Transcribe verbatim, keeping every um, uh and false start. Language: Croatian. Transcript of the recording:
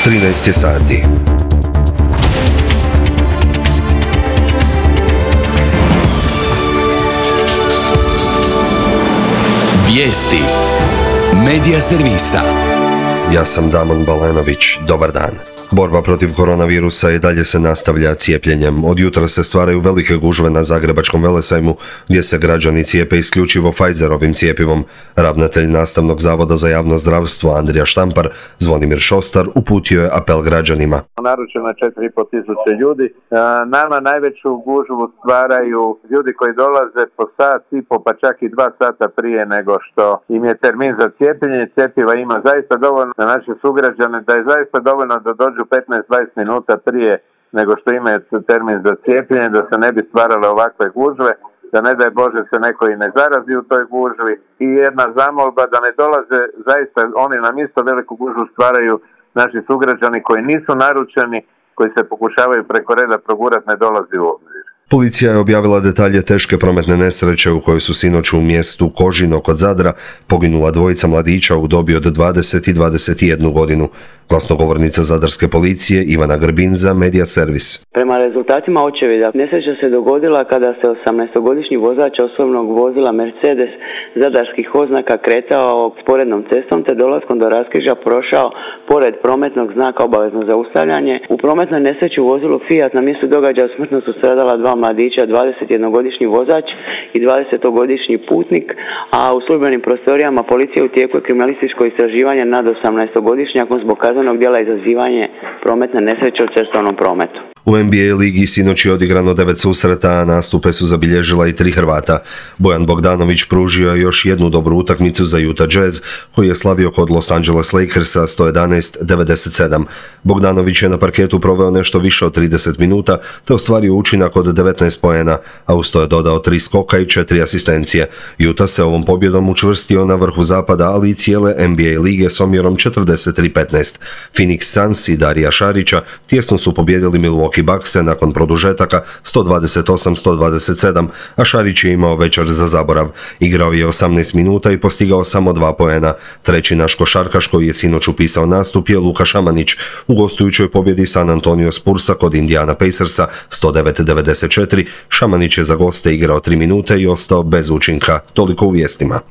trinaest je sati. Vijesti Medija servisa. Ja sam Damon Balenović. Dobar dan. Borba protiv koronavirusa i dalje se nastavlja cijepljenjem. Od jutra se stvaraju velike gužve na Zagrebačkom velesajmu, gdje se građani cijepe isključivo Pfizerovim cijepivom. Ravnatelj Nastavnog zavoda za javno zdravstvo Andrija Štampar, Zvonimir Šostar, uputio je apel građanima. Naručeno je četiri i pol tisuće ljudi. Nama najveću gužvu stvaraju ljudi koji dolaze po sat i po, pa čak i dva sata prije nego što im je termin za cijepljenje. Cjepiva ima zaista dovoljno na naše sugrađane, da je zaista dovoljno da dođu petnaest do dvadeset minuta prije nego što imaju termin za cijepljenje, da se ne bi stvarale ovakve gužve, da ne daj Bože se neko i ne zarazi u toj gužvi. I jedna zamolba da ne dolaze, zaista oni nam isto veliku gužvu stvaraju naši sugrađani koji nisu naručeni, koji se pokušavaju preko reda progurati, ne dolazi u obzir. Policija je objavila detalje teške prometne nesreće u kojoj su sinoć u mjestu Kožino kod Zadra poginula dvojica mladića u dobi od dvadeset i dvadeset jednu godinu. Glasnogovornica zadarske policije Ivana Grbin za Medija servis. Prema rezultatima očevida, nesreća se dogodila kada se osamnaestogodišnji vozač osobnog vozila Mercedes zadarskih oznaka kretao sporednom cestom te dolaskom do raskrižja prošao pored prometnog znaka obavezno zaustavljanje. U prometnoj nesreći u vozilu Fiat na mjestu događaja smrtno su stradala dva mladića, dvadesetjednogodišnji vozač i dvadesetogodišnji putnik, a u službenim prostorijama policije u tijeku je kriminalističko istraživanje nad osamnaestogodišnjakom zbog kaznenog djela izazivanje prometne nesreće u cestovnom prometu. U N B A ligi sinoć je odigrano devet susreta, a nastupe su zabilježila i tri Hrvata. Bojan Bogdanović pružio je još jednu dobru utakmicu za Utah Jazz, koji je slavio kod Los Angeles Lakersa sto jedanaest devedeset sedam. Bogdanović je na parketu proveo nešto više od trideset minuta, te ostvario učinak od devetnaest poena, a uz to je dodao tri skoka i četiri asistencije. Utah se ovom pobjedom učvrstio na vrhu zapada, ali i cijele N B A lige s omjerom četrdeset tri petnaest. Phoenix Suns i Darija Šarića tjesno su pobjedili Milwaukee Buckse nakon produžetaka sto dvadeset osam sto dvadeset sedam, a Šarić je imao večer za zaborav. Igrao je osamnaest minuta i postigao samo dva poena. Treći naš košarkaš koji je sinoć upisao nastup je Luka Šamanić u gostujućoj pobjedi San Antonio Spursa kod Indiana Pacersa sto devet devedeset četiri. Šamanić je za goste igrao tri minute i ostao bez učinka. Toliko u vijestima.